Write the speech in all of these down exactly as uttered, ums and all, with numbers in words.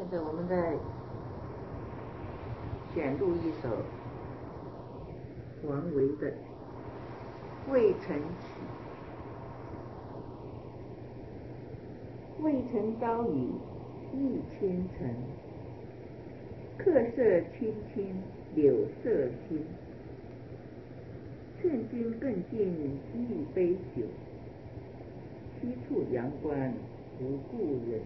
现在我们在选录一首王维的《渭城曲》。渭城朝雨浥轻尘，客舍青青柳色新。劝君更尽一杯酒，西处阳关无故人。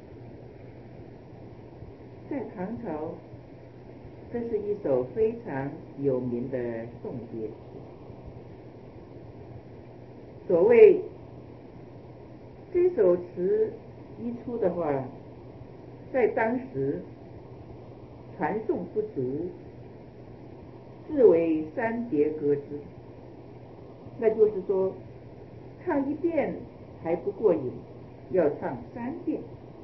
在唐朝，这是一首非常有名的送别词。所谓这首词一出的话，在当时传颂不足，自为三叠歌之。那就是说，唱一遍还不过瘾，要唱三遍。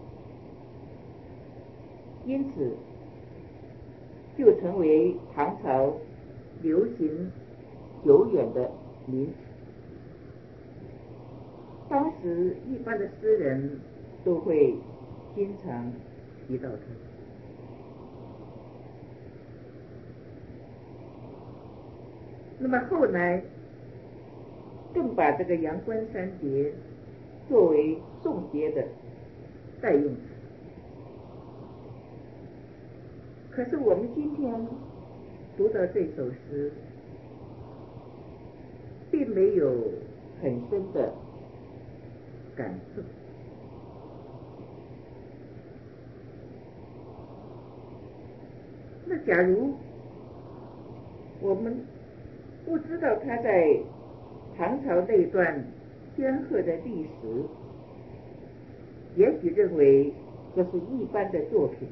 因此就成为唐朝流行久远的名曲。当时一般的诗人都会经常提到它。那么后来更把这个阳关三叠作为送别的代用词。可是我们今天读到这首诗，并没有很深的感受。那假如我们不知道他在唐朝那段煊赫的历史，也许认为这是一般的作品。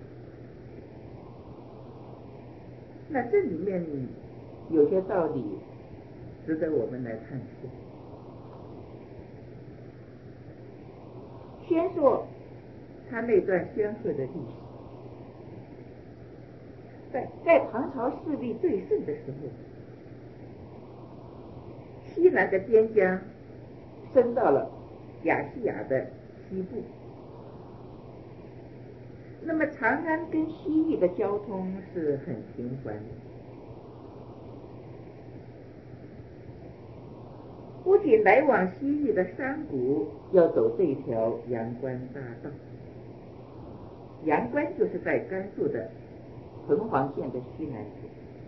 那这里面有些道理值得我们来探究。先说他那段煊赫的历史，在在唐朝势力最盛的时候，西南的边疆伸到了亚细亚的西部，那么长安跟西域的交通是很频繁的，不仅来往西域的商贾要走这条阳关大道，阳关就是在甘肃的彭黄县的西南部，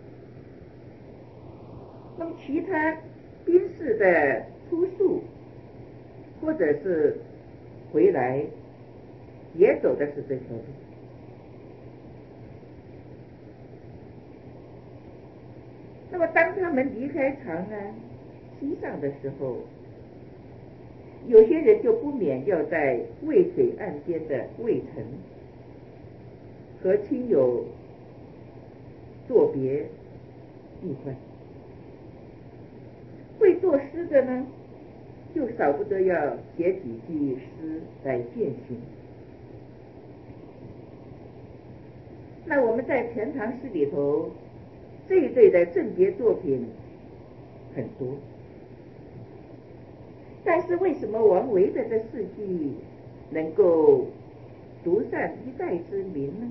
那么其他兵士的出宿或者是回来也走的是这条路。那么当他们离开长安西上的时候，有些人就不免要在渭水岸边的渭城和亲友作别避欢。会作诗的呢，就少不得要写几句诗来践行。那我们在全唐诗里头，这一类的赠别作品很多，但是为什么王维的这四句能够独善一代之名呢？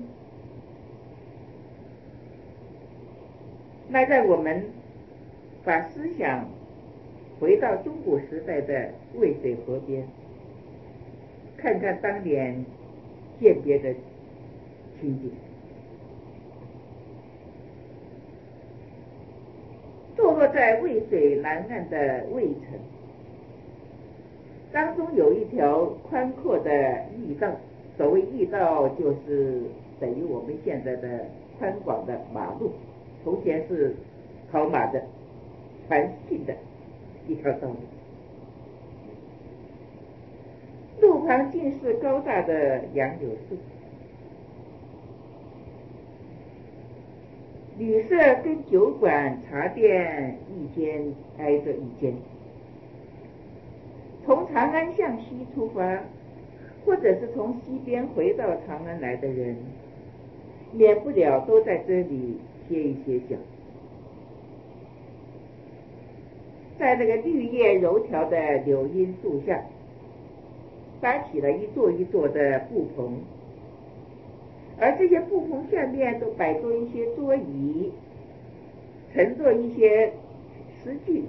那让我们把思想回到中古时代的渭水河边，看看当年饯别的情景。坐落在渭水南岸的渭城，当中有一条宽阔的驿道，所谓驿道就是等于我们现在的宽广的马路，从前是跑马的传信的一条道路。路旁尽是高大的杨柳树，旅社跟酒馆茶店一间挨着一间。从长安向西出发，或者是从西边回到长安来的人，免不了都在这里歇一歇脚。在那个绿叶柔条的柳荫树下，搭起了一座一座的布棚， 而这些布棚下面都摆着一些桌椅，盛着一些诗句。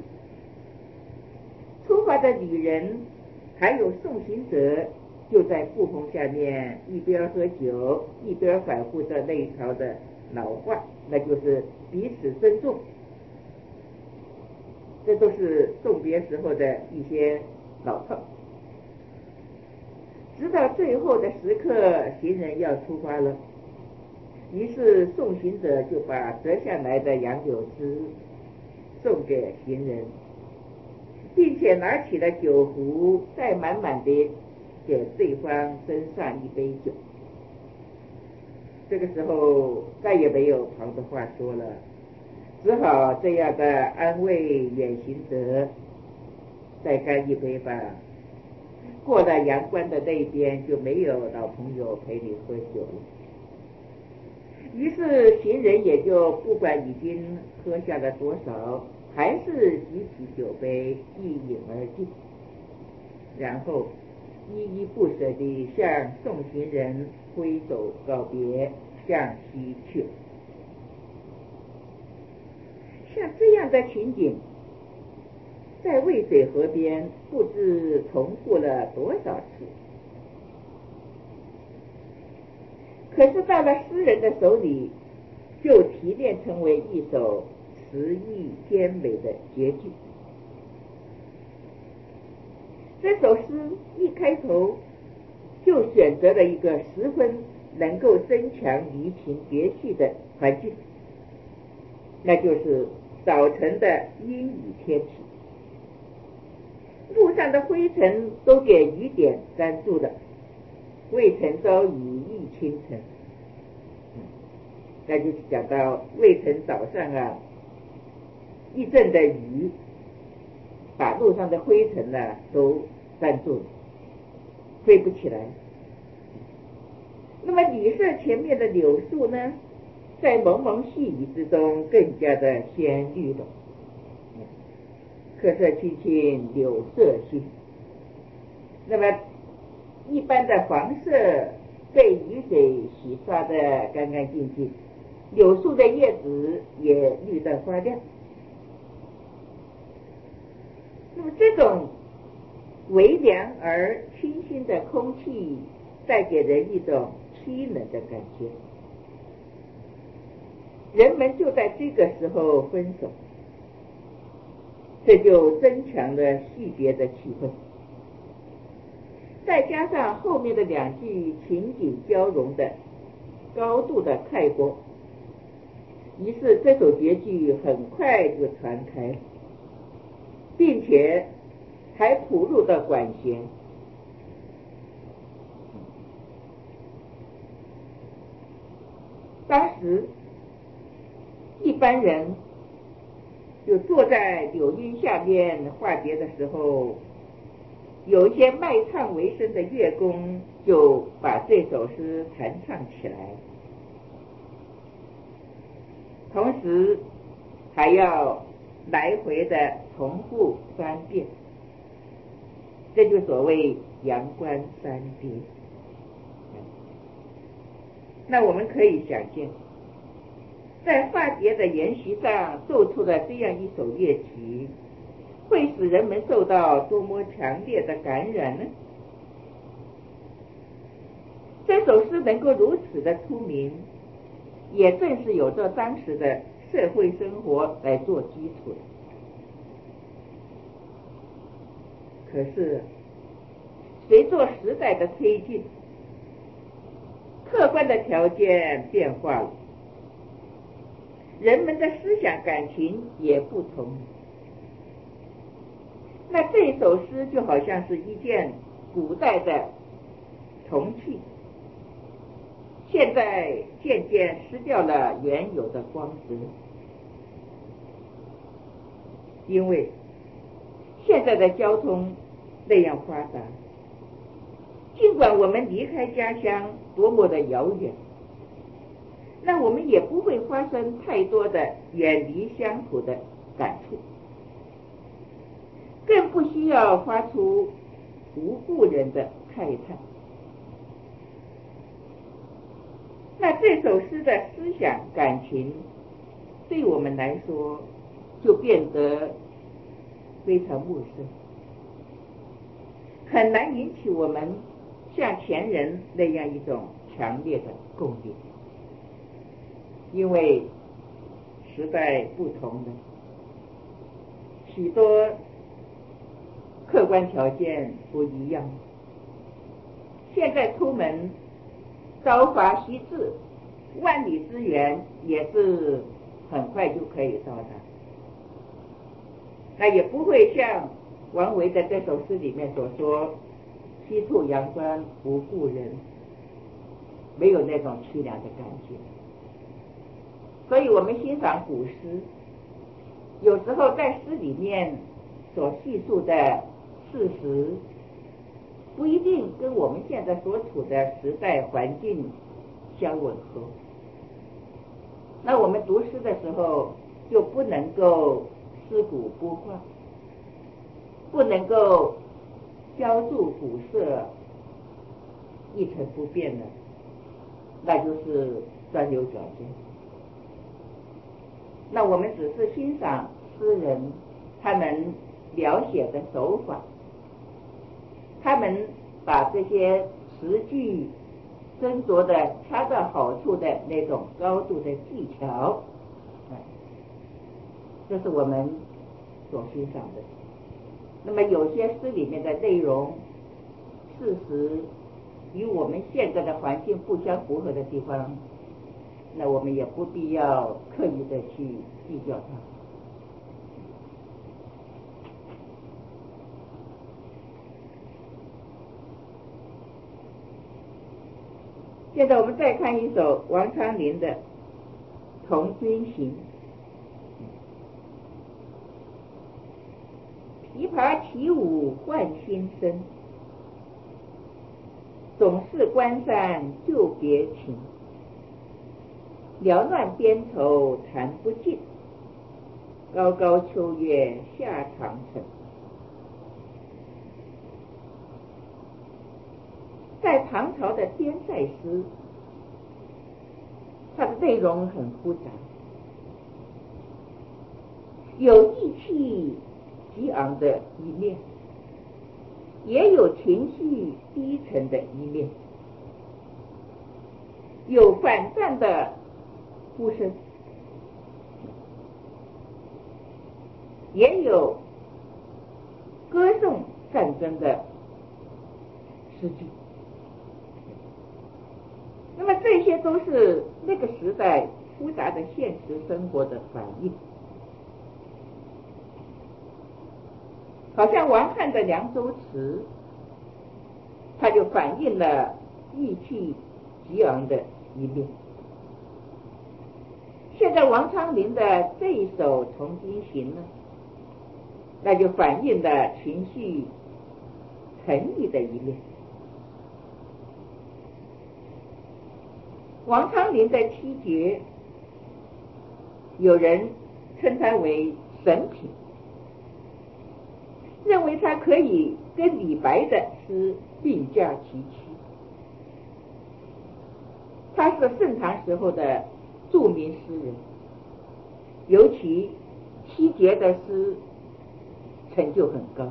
出发的女人还有送行者就在布棚下面一边喝酒一边反复着那一条的老话，那就是彼此尊重。这都是送别时候的一些老套。直到最后的时刻，行人要出发了，于是送行者就把折下来的杨柳枝送给行人，并且拿起了酒壶，再满满的给对方斟上一杯酒。这个时候再也没有旁的话说了，只好这样的安慰远行者，再干一杯吧。过了阳关的那边就没有老朋友陪你喝酒了。于是行人也就不管已经喝下了多少，还是举起酒杯一饮而尽，然后依依不舍地向送行人挥手告别，向西去了。像这样的情景在渭水河边不知重复了多少次，可是到了诗人的手里，就提炼成为一首词意兼美的绝句。这首诗一开头就选择了一个十分能够增强离情别绪的环境，那就是早晨的阴雨天气。路上的灰尘都给雨点粘住了，渭城朝雨浥轻尘。那就讲到渭城早上啊，一阵的雨把路上的灰尘呢都粘住了，飞不起来。那么旅社前面的柳树呢，在蒙蒙细雨之中更加的鲜绿了。客舍青青柳色新。那么一般的房舍被雨水洗刷得干干净净，柳树的叶子也绿得发亮。那么这种微凉而清新的空气带给人一种凄冷的感觉，人们就在这个时候分手，这就增强了戏别的气氛。再加上后面的两句情景交融的高度的开阔，于是这首绝句很快就传开，并且还谱入了管弦。当时一般人就坐在柳荫下面话别的时候，有一些卖唱为生的乐工就把这首诗弹唱起来，同时还要来回的重复三遍，这就所谓阳关三别。那我们可以想见，在话别的筵席上奏出了这样一首乐曲，会使人们受到多么强烈的感染呢？这首诗能够如此的出名，也正是有着当时的社会生活来做基础的。可是随着时代的推进，客观的条件变化了，人们的思想感情也不同。那这首诗就好像是一件古代的铜器，现在渐渐失掉了原有的光泽，因为现在的交通那样发达，尽管我们离开家乡多么的遥远，那我们也不会发生太多的远离乡土的感触，更不需要发出无故人的慨叹。 那这首诗的思想感情对我们来说就变得非常陌生，很难引起我们像前人那样一种强烈的共鸣，因为时代不同了，许多客观条件不一样。现在出门朝发夕至，万里之远也是很快就可以到达，那也不会像王维的这首诗里面所说西出阳关无故人，没有那种凄凉的感觉。所以我们欣赏古诗，有时候在诗里面所叙述的事实不一定跟我们现在所处的时代环境相吻合，那我们读诗的时候就不能够思古不化，不能够标注古色一成不变的，那就是钻牛角尖。那我们只是欣赏诗人他们描写的手法，他们把这些词句斟酌的恰到好处的那种高度的技巧，这是我们所欣赏的。那么有些诗里面的内容事实与我们现在的环境不相符合的地方，那我们也不必要刻意的去计较它。现在我们再看一首王昌龄的《从军行》。琵琶起舞换新声，总是关山旧别情。缭乱边愁弹不尽，高高秋月下长城。在唐朝的边塞诗，它的内容很复杂，有意气激昂的一面，也有情绪低沉的一面，有反战的呼声，也有歌颂战争的诗句。那么这些都是那个时代复杂的现实生活的反应。好像王翰的《凉州词》，它就反映了意气激昂的一面。现在王昌龄的这一首《从军行》呢，那就反映了情绪沉郁的一面。王昌龄的七绝，有人称它为神品，认为它可以跟李白的诗并驾齐驱。他是盛唐时候的著名诗人，尤其七绝的诗成就很高，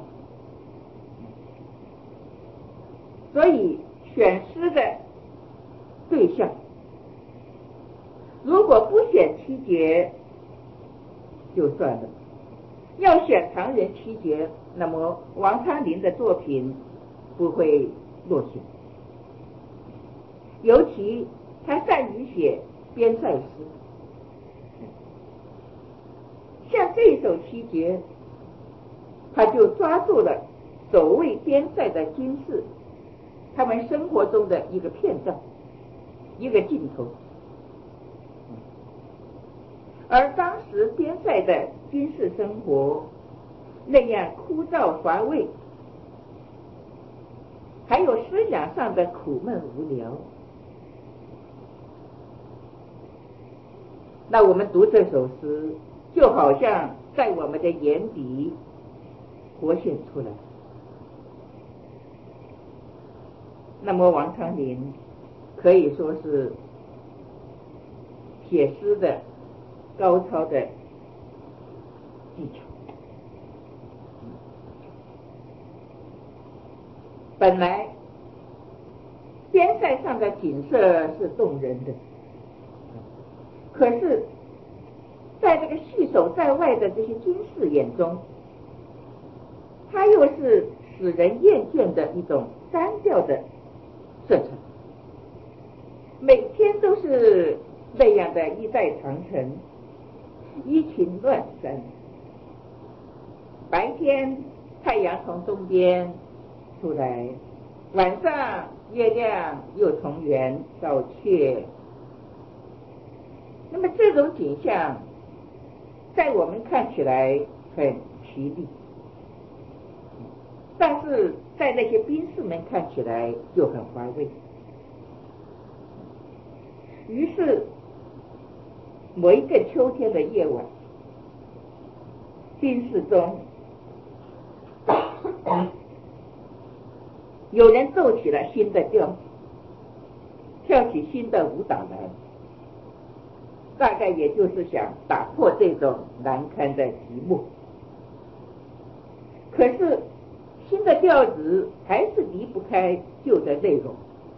所以选诗的对象如果不选七绝就算了，要选唐人七绝，那么王昌龄的作品不会落选。尤其他善于写边塞诗，像这一首七绝，他就抓住了守卫边塞的军士他们生活中的一个片段，一个镜头。而当时边塞的军事生活那样枯燥乏味，还有思想上的苦闷无聊，那我们读这首诗就好像在我们的眼底活现出来。那么王昌龄可以说是写诗的高超的技巧。本来边塞上的景色是动人的，可是在这个蓄守在外的这些军士眼中，它又是使人厌倦的一种单调的色彩，每天都是那样的一代长城，一群乱山。白天太阳从东边出来，晚上月亮又从圆到缺。那么这种景象在我们看起来很奇丽，但是在那些兵士们看起来就很乏味。于是某一个秋天的夜晚，兵士中有人奏起了新的调子，跳起新的舞蹈来，大概也就是想打破这种难堪的寂寞。可是新的调子还是离不开旧的内容。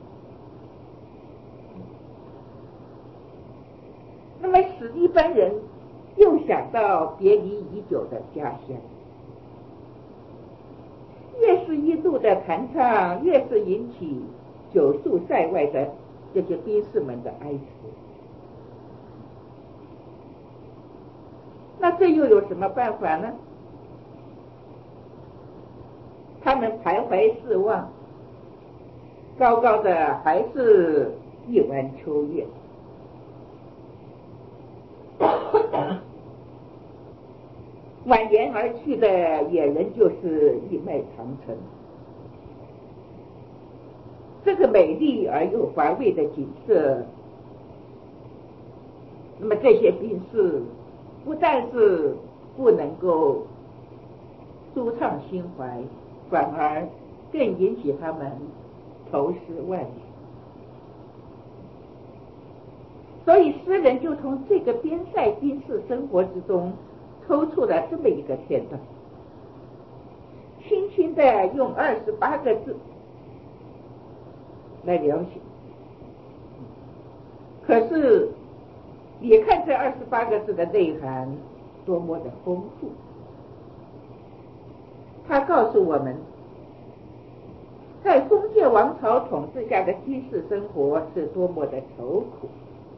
那么史蒂芬人又想到别离已久的家乡，越是一度的弹唱，越是引起久戍塞外的这些兵士们的哀思。那这又有什么办法呢？他们徘徊四望，高高的还是一弯秋月，蜿蜒而去的也仍就是一脉长城。这个美丽而又乏味的景色，那么这些兵士不但是不能够舒畅心怀，反而更引起他们愁思万想。所以诗人就从这个边塞兵士生活之中抽出了这么一个片段，轻轻的用二十八个字来描写。可是你看这二十八个字的内涵多么的丰富，他告诉我们，在封建王朝统治下的军事生活是多么的愁苦，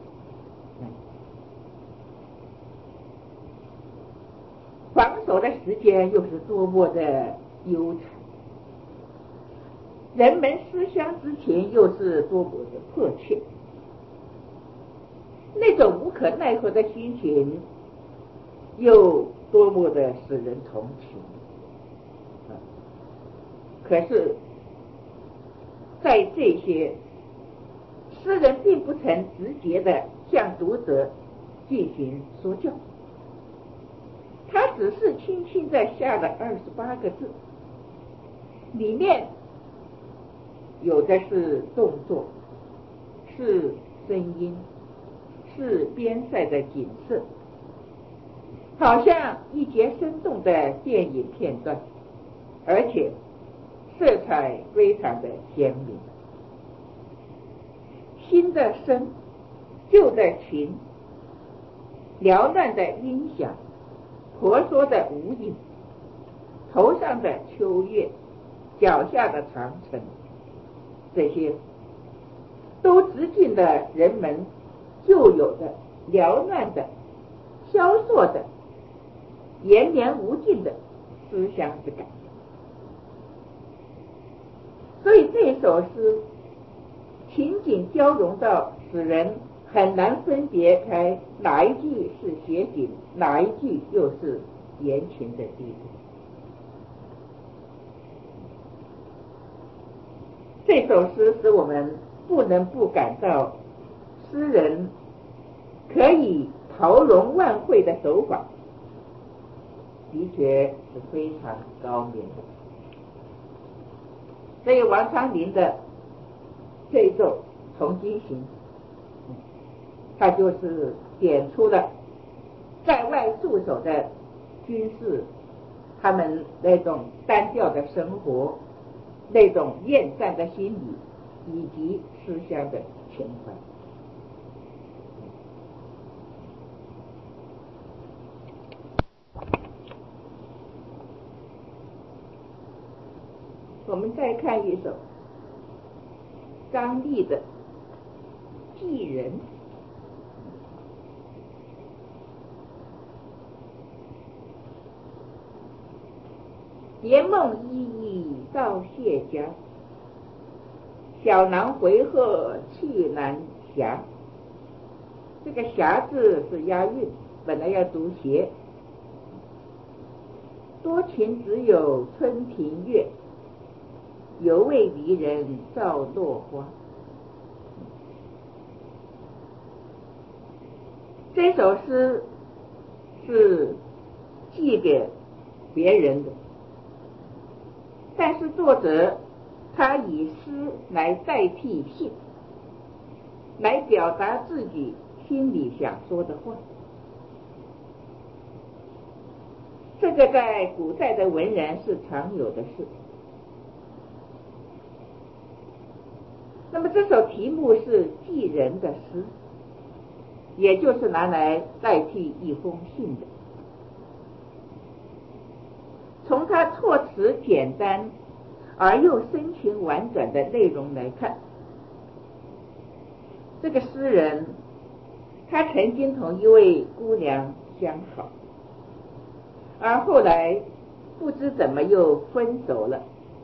防守的时间又是多么的悠长，人们思乡之情又是多么的迫切，那种无可奈何的心情又多么的使人同情。可是在这些诗人并不曾直接的向读者进行说教，他只是轻轻的下了二十八个字，里面有的是动作，是声音，是边塞的景色，好像一节生动的电影片段，而且色彩非常的鲜明。新的声，旧的情，缭乱的音响，婆娑的无影，头上的秋月，脚下的长城，这些都直进了人们旧有的缭乱的萧索的延绵无尽的思乡之感。所以这首诗情景交融到使人很难分别开哪一句是写景，哪一句又是言情的地步。这首诗使我们不能不感到诗人可以陶容万会的手法的确是非常高明的。所以王昌龄的这一首《从军行》 他就是点出了在外驻守的军士他们那种单调的生活，那种厌战的心理，以及思乡的情怀。我们再看一首张力的《寄人》。别梦依依到谢家，小囊回鹤去南霞。这个霞字是押韵，本来要读斜。多情只有春庭月，犹为离人照落花。这首诗是寄给别人的，但是作者他以诗来代替信，来表达自己心里想说的话。这个在古代的文人是常有的事。那么这首题目是寄人的诗，也就是拿来代替一封信的。从它措辞简单而又深情婉转的内容来看，这个诗人他曾经同一位姑娘相好，而后来不知怎么又分手了。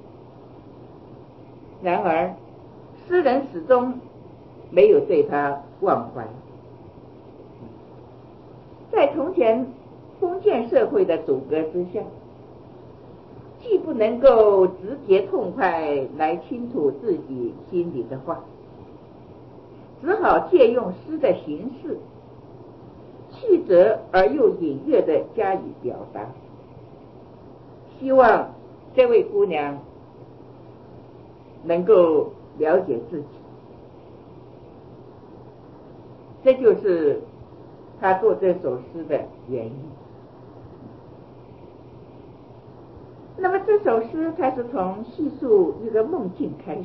然而诗人始终没有对她忘怀。在从前封建社会的阻隔之下，既不能够直接痛快来倾吐自己心里的话，只好借用诗的形式，曲折而又隐约地加以表达，希望这位姑娘能够了解自己。这就是他做这首诗的原因。那么这首诗它是从叙述一个梦境开始，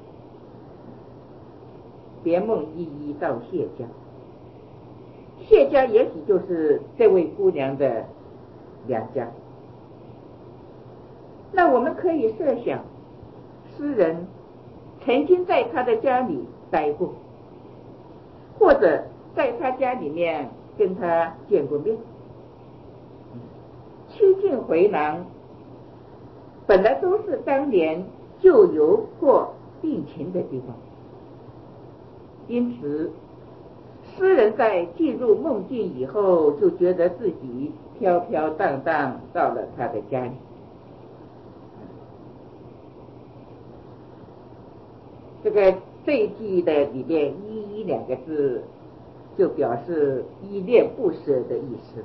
别梦依依到谢家。谢家也许就是这位姑娘的娘家。那我们可以设想，诗人曾经在他的家里待过，或者在他家里面跟他见过面。曲径回廊本来都是当年旧游或定情的地方，因此诗人在进入梦境以后，就觉得自己飘飘荡荡到了他的家里。这个这一句的里边依依两个字就表示依恋不舍的意思。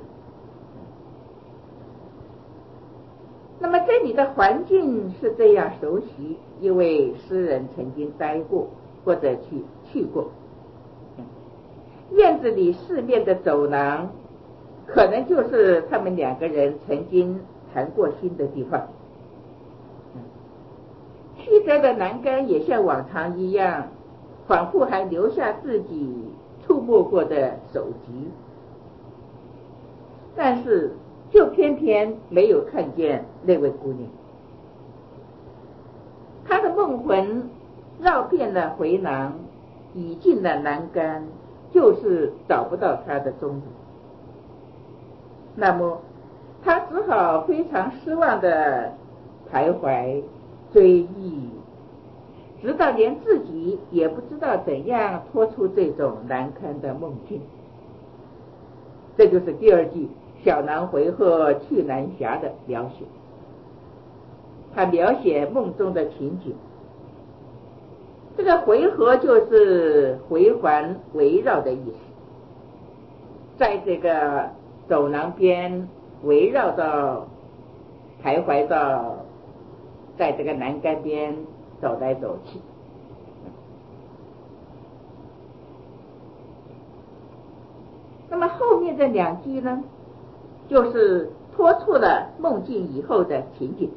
那么这里的环境是这样熟悉，因为诗人曾经待过或者去去过。院子里四面的走廊可能就是他们两个人曾经谈过心的地方。曲折的栏杆也像往常一样，仿佛还留下自己触摸过的手迹，但是就偏偏没有看见那位姑娘。她的梦魂绕遍了回廊，倚进了栏杆，就是找不到她的踪影。那么她只好非常失望的徘徊追忆，直到连自己也不知道怎样脱出这种难堪的梦境。这就是第二句小囊回鹤去南霞的描写。他描写梦中的情景，这个回合就是回环围绕的意思，在这个走廊边围绕到徘徊到在这个栏杆边走来走去。 那么后面的两句呢，就是托出了梦境以后的情景。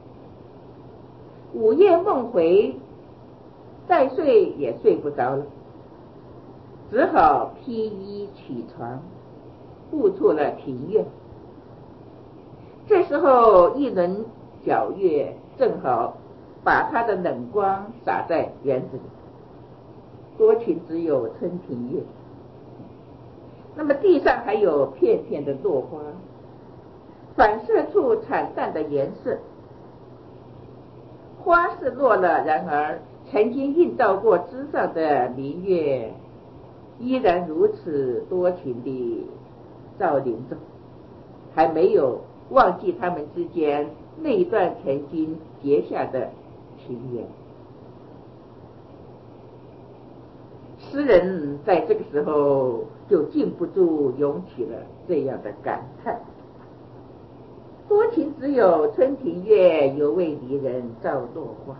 午夜梦回，再睡也睡不着了，只好披衣起床，步出了庭院。这时候一轮皎月正好把它的冷光洒在园子里，多情只有春庭月。那么地上还有片片的落花，反射出惨淡的颜色。花是落了，然而曾经映照过枝上的明月依然如此多情地照临着，还没有忘记他们之间那一段曾经结下的情缘。诗人在这个时候就禁不住涌起了这样的感叹：多情只有春庭月，犹为离人照落花。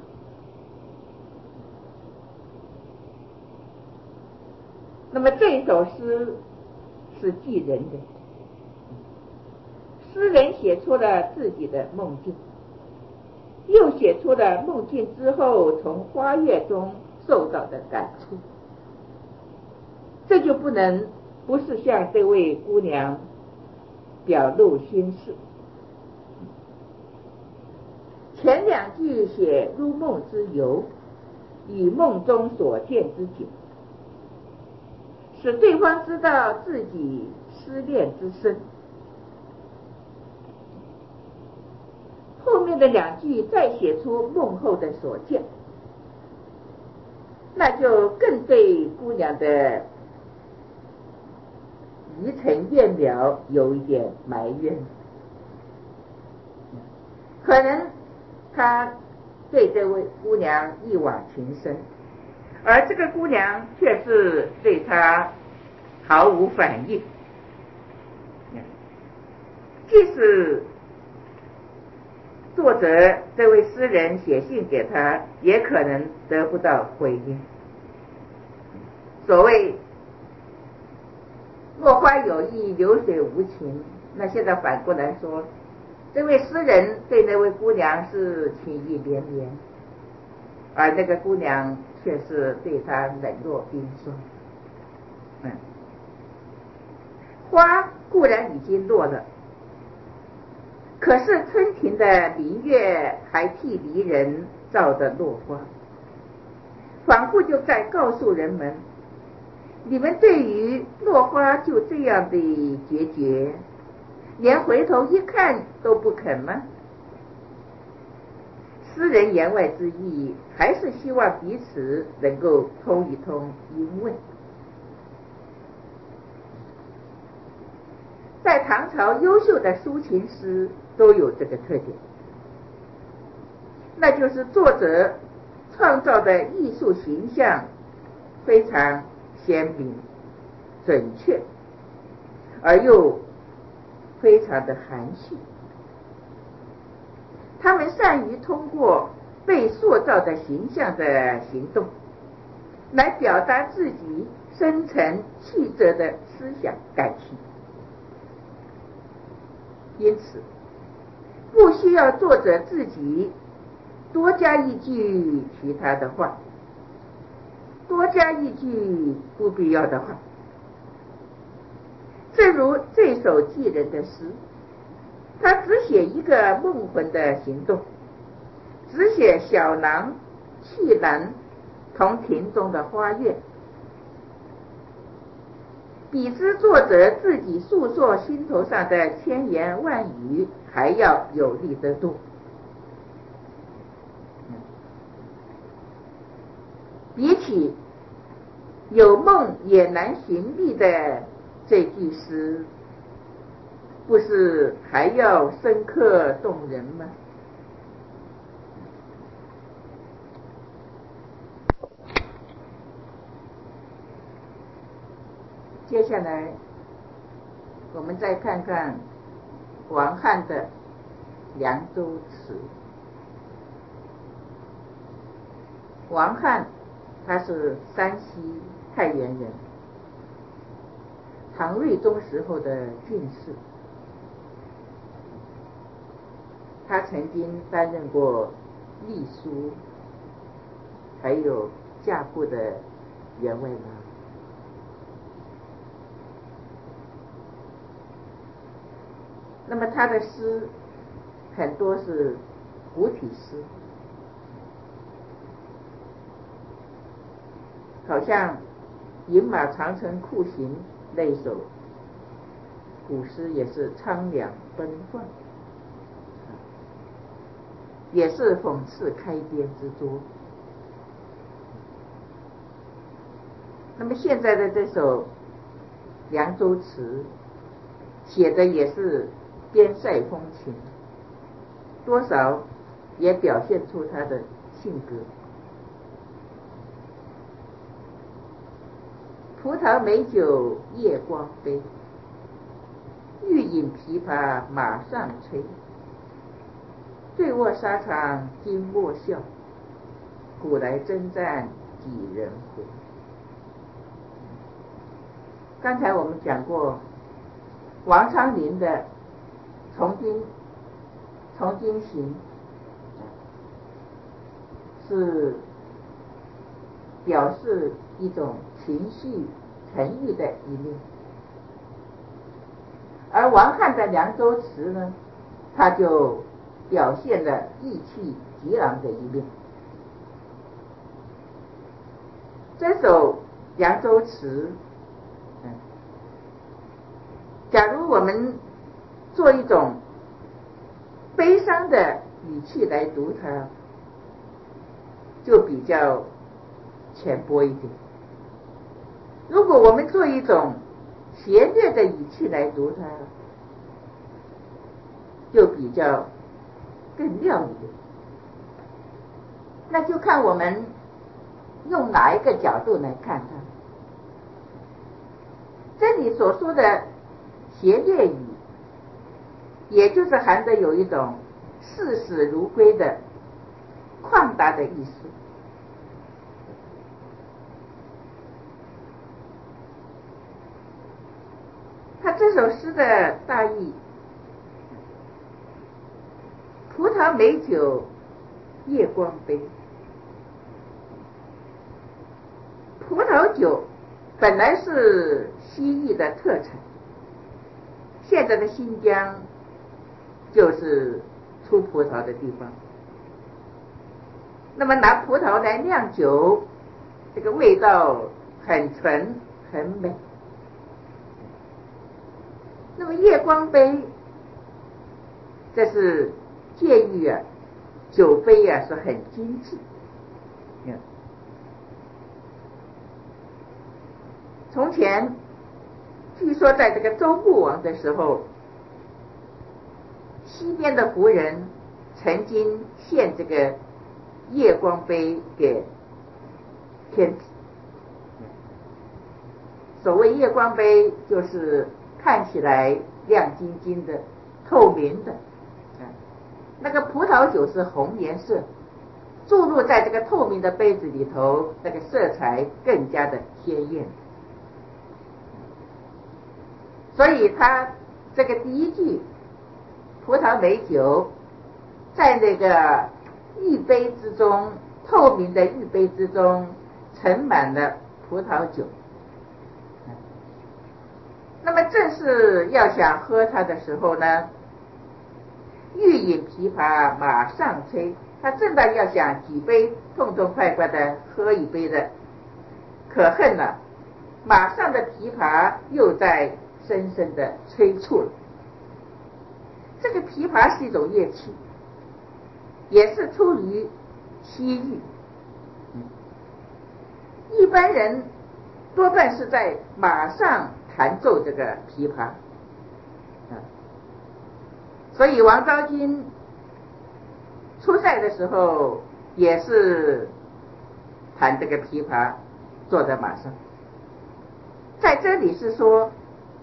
那么这一首诗是记人的，诗人写出了自己的梦境，又写出了梦境之后从花月中受到的感触，这就不能不是向这位姑娘表露心事。前两句写入梦之由与梦中所见之景，使对方知道自己思念之深。后面的两句再写出梦后的所见，那就更对姑娘的移情怨了有一点埋怨。可能他对这位姑娘一往情深，而这个姑娘却是对他毫无反应。即使作者这位诗人写信给他，也可能得不到回应。所谓落花有意，流水无情，那现在反过来说，这位诗人对那位姑娘是情意连连，而那个姑娘却是对他冷若冰霜。嗯，花固然已经落了，可是春庭的明月还替离人照的落花，仿佛就在告诉人们，你们对于落花就这样的决绝，连回头一看都不肯吗？诗人言外之意还是希望彼此能够通一通音味。在唐朝优秀的抒情诗都有这个特点，那就是作者创造的艺术形象非常鲜明准确，而又非常的含蓄。他们善于通过被塑造的形象的行动来表达自己深沉曲折的思想感情，因此不需要作者自己多加一句其他的话，多加一句不必要的话。正如这首记人的诗，他只写一个梦魂的行动，只写小郎去郎同庭中的花月，比之作者自己诉说心头上的千言万语还要有力得多。比起有梦也难寻觅的这句诗，不是还要深刻动人吗？接下来我们再看看王翰的《凉州词》。王翰他是山西太原人， 唐睿宗时候的进士，他曾经担任过秘书，还有驾部的员外郎。那么他的诗很多是古体诗，好像饮马长城酷行那一首古诗也是苍凉奔放，也是讽刺开边之作。那么现在的这首凉州词写的也是边塞风情，多少也表现出他的性格。葡萄美酒夜光杯，欲饮琵琶马上催。醉卧沙场今莫笑，古来征战几人回。刚才我们讲过王昌龄的《从军从军行》是表示一种情绪沉郁的一面，而王翰的《凉州词》呢，他就表现了意气激昂的一面。这首《凉州词》，嗯，假如我们做一种悲伤的语气来读它，就比较浅薄一点；如果我们做一种谐谑的语气来读它，就比较更亮一点。那就看我们用哪一个角度来看它。这里所说的谐谑语，也就是含着有一种视死如归的旷达的意思。他这首诗的大意：葡萄美酒夜光杯。葡萄酒本来是西域的特产，现在的新疆就是出葡萄的地方。那么拿葡萄来酿酒，这个味道很纯很美。那么夜光杯，这是借喻啊，酒杯啊是很精致。从前据说在这个周穆王的时候，西边的胡人曾经献这个夜光杯给天子。所谓夜光杯，就是看起来亮晶晶的透明的，那个葡萄酒是红颜色，注入在这个透明的杯子里头，那个色彩更加的鲜艳。所以他这个第一句葡萄美酒，在那个玉杯之中，透明的玉杯之中盛满了葡萄酒。那么正是要想喝它的时候呢，欲饮琵琶马上催，他正在要想几杯痛痛快快的喝一杯的，可恨了，马上的琵琶又在深深的催促了。这个琵琶是一种乐器，也是出于西域，一般人多半是在马上弹奏这个琵琶，所以王昭君出塞的时候也是弹这个琵琶，坐在马上。在这里是说，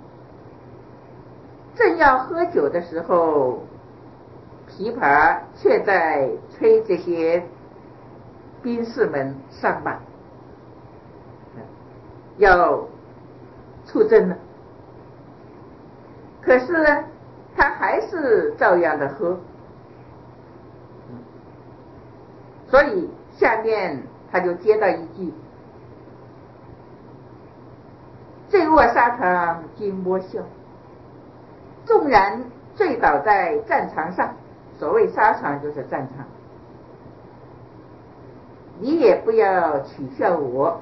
正要喝酒的时候，琵琶却在催这些兵士们上马，要出征了。 可是呢，他还是照样的喝。所以下面他就接到一句：醉卧沙场君莫笑，纵然醉倒在战场上，所谓沙场就是战场，你也不要取笑我，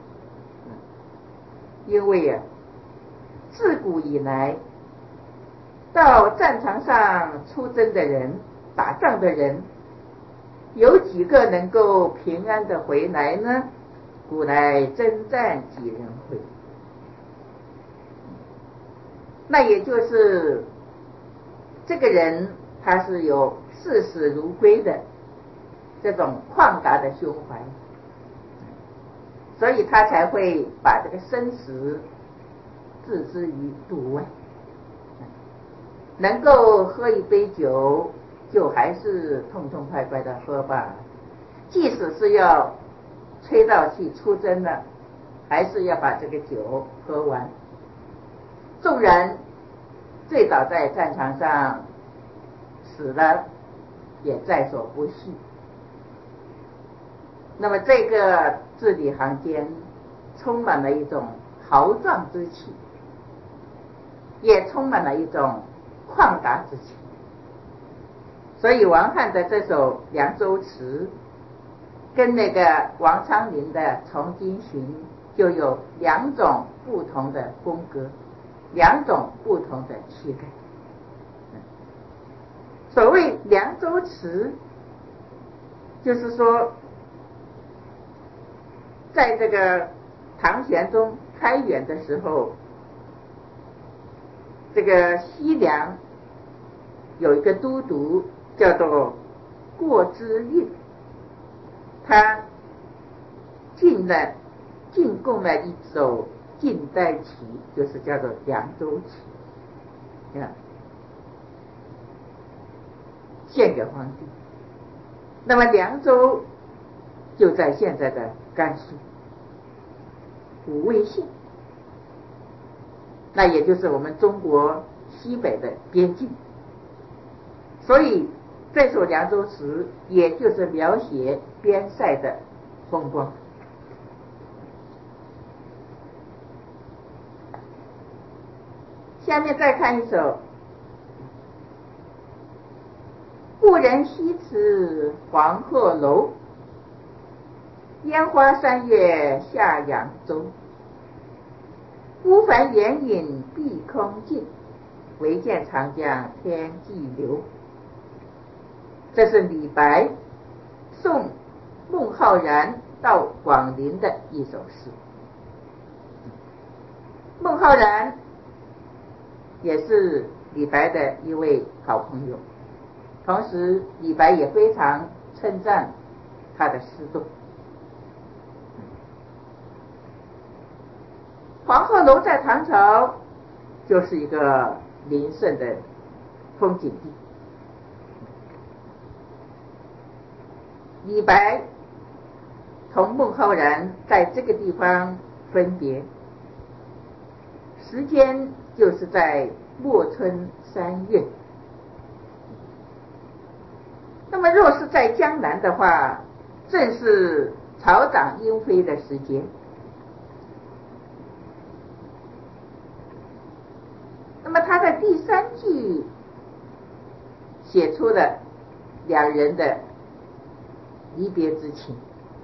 因为啊，自古以来到战场上出征的人，打仗的人，有几个能够平安的回来呢？古来征战几人回？那也就是这个人他是有视死如归的这种旷达的胸怀，所以他才会把这个生死置之于度外，能够喝一杯酒就还是痛痛快快的喝吧，即使是要吹到去出征了，还是要把这个酒喝完，纵然醉倒在战场上死了也在所不惜。那么这个字里行间充满了一种豪壮之气，也充满了一种旷达之气。所以王翰的这首《凉州词》跟那个王昌龄的《从军行》就有两种不同的风格，两种不同的气概。所谓凉州词，就是说在这个唐玄宗开元的时候，这个西凉有一个都督叫做过之运，他进了进贡了一首晋代棋，就是叫做凉州棋，啊，献给皇帝。那么凉州就在现在的甘肃武威县，那也就是我们中国西北的边境，所以这首凉州词也就是描写边塞的风光。下面再看一首：故人西辞黄鹤楼，烟花三月下扬州。孤帆远影碧空尽，唯见长江天际流。这是李白送孟浩然到广陵的一首诗。孟浩然也是李白的一位好朋友，同时李白也非常称赞他的诗作。黄鹤楼在唐朝就是一个名胜的风景地。李白同孟浩然在这个地方分别，时间就是在末春三月。那么若是在江南的话，正是草长莺飞的时间。那么他在第三句写出了两人的离别之情。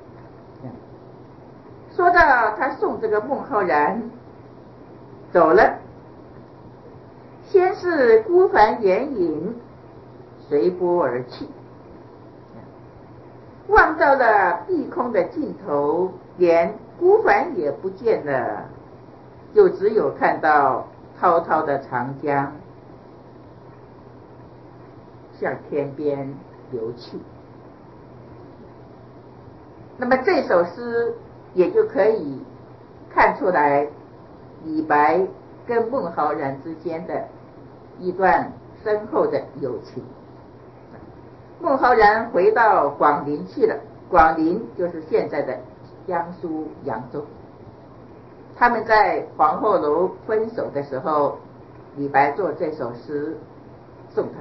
说到他送这个孟浩然走了，先是孤帆远影随波而去，望到了碧空的尽头，连孤帆也不见了，就只有看到滔滔的长江向天边流去。那么这首诗也就可以看出来李白跟孟浩然之间的一段深厚的友情。孟浩然回到广陵去了，广陵就是现在的江苏扬州。他们在黄鹤楼分手的时候， 李白作这首诗送他。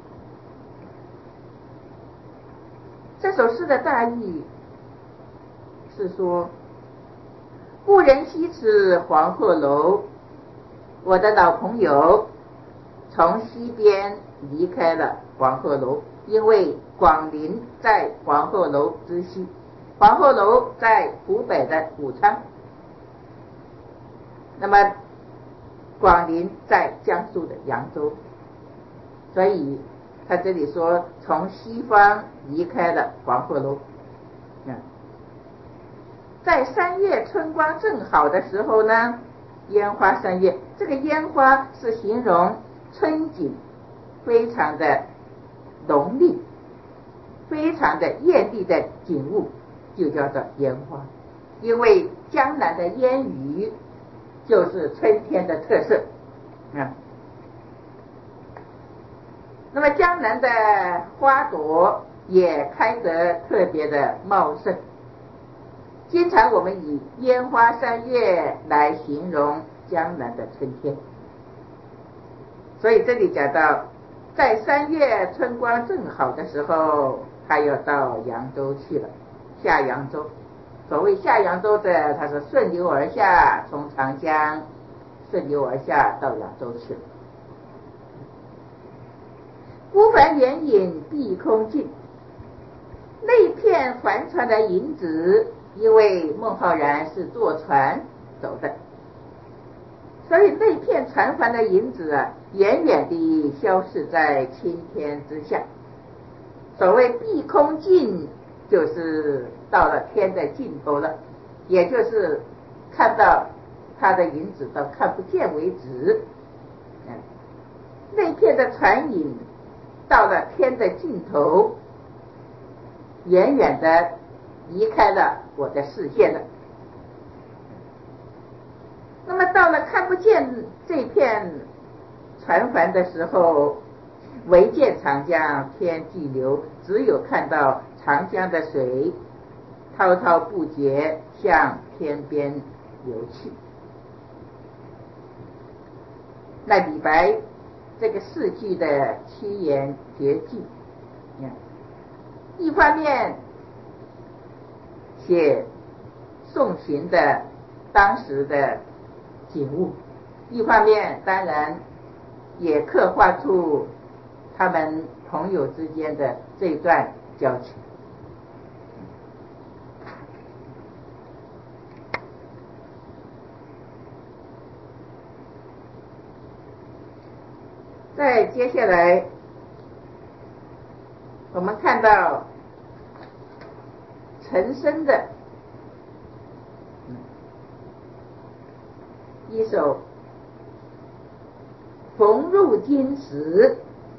这首诗的大意是说，故人西辞黄鹤楼，我的老朋友从西边离开了黄鹤楼，因为广陵在黄鹤楼之西，黄鹤楼在湖北的武昌，那么广陵在江苏的扬州，所以他这里说从西方离开了黄鹤楼。嗯，在三月春光正好的时候呢，烟花三月，这个烟花是形容春景非常的浓丽，非常的艳丽的景物，就叫做烟花。因为江南的烟雨就是春天的特色。嗯，那么江南的花朵也开得特别的茂盛，经常我们以烟花三月来形容江南的春天。所以这里讲到在三月春光正好的时候，他要到扬州去了，下扬州。所谓下扬州的，他是顺流而下，从长江顺流而下到扬州去了。孤帆远影碧空尽，那片帆船的影子，因为孟浩然是坐船走的，所以那片船帆的影子啊，远远地消逝在青天之下。所谓碧空尽，就是到了天的尽头了，也就是看到它的影子到看不见为止。嗯，那片的船影到了天的尽头，远远的离开了我的视线了。那么到了看不见这片船帆的时候，唯见长江天际流，只有看到长江的水滔滔不绝向天边流去。那李白这个四句的七言绝句，一方面写送行的当时的景物，一方面当然也刻画出他们朋友之间的这段交情。再接下来我们看到陈升的一首逢入京时。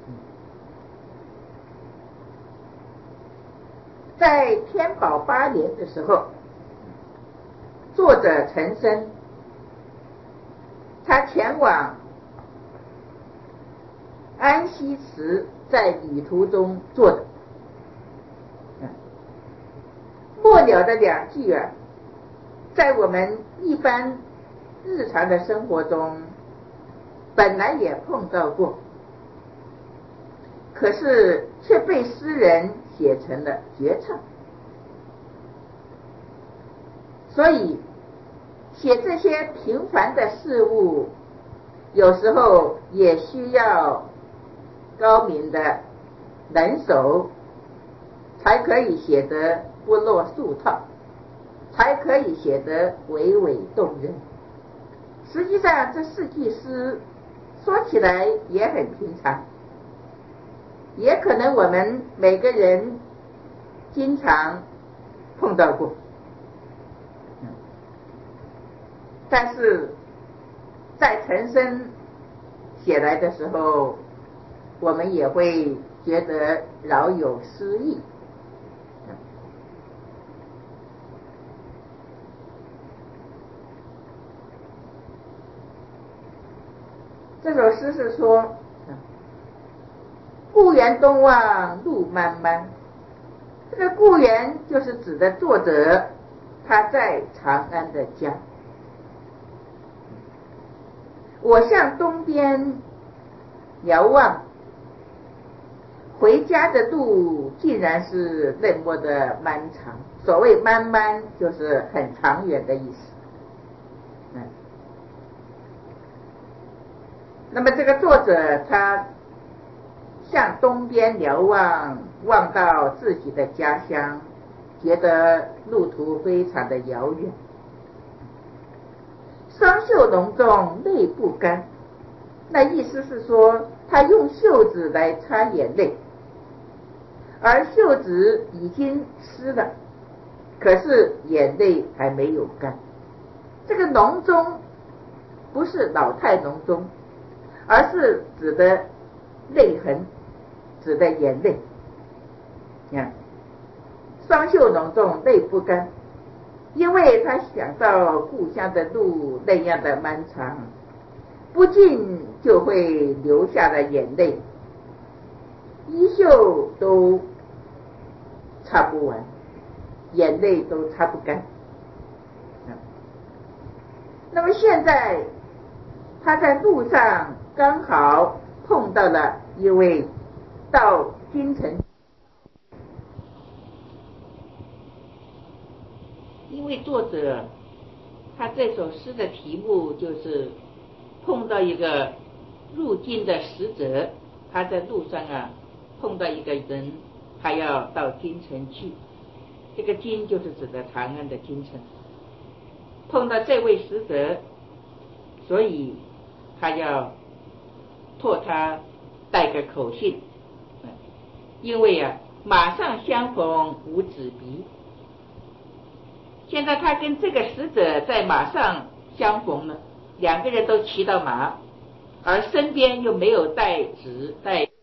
在天宝八年的时候，作者陈升他前往安西祠，在旅途中做的。末了的两句啊，在我们一般日常的生活中本来也碰到过，可是却被诗人写成了绝唱。所以写这些平凡的事物，有时候也需要高明的能手，才可以写得不落俗套，才可以写得娓娓动人。实际上这四句诗说起来也很平常，也可能我们每个人经常碰到过，但是在陈升写来的时候，我们也会觉得饶有诗意。这首诗是说，故园东望路漫漫。这个故园就是指的作者他在长安的家。 我向东边遥望，回家的路竟然是那么的漫长。所谓漫漫就是很长远的意思。嗯，那么这个作者他向东边遥望，望到自己的家乡，觉得路途非常的遥远。双袖浓重泪不干，那意思是说他用袖子来擦眼泪，而袖子已经湿了，可是眼泪还没有干。这个浓中不是老态龙钟，而是指的泪痕，指的眼泪。看，双袖浓重泪不干，因为他想到故乡的路那样的漫长，不禁就会流下了眼泪，衣袖都擦不完，眼泪都擦不干。那么现在他在路上刚好碰到了一位到京城，因为作者他这首诗的题目就是碰到一个入京的使者，他在路上啊碰到一个人，他要到京城去，这个京就是指的长安的京城，碰到这位使者，所以他要托他带个口信，因为啊马上相逢无纸笔。现在他跟这个使者在马上相逢了，两个人都骑到马，而身边又没有带纸带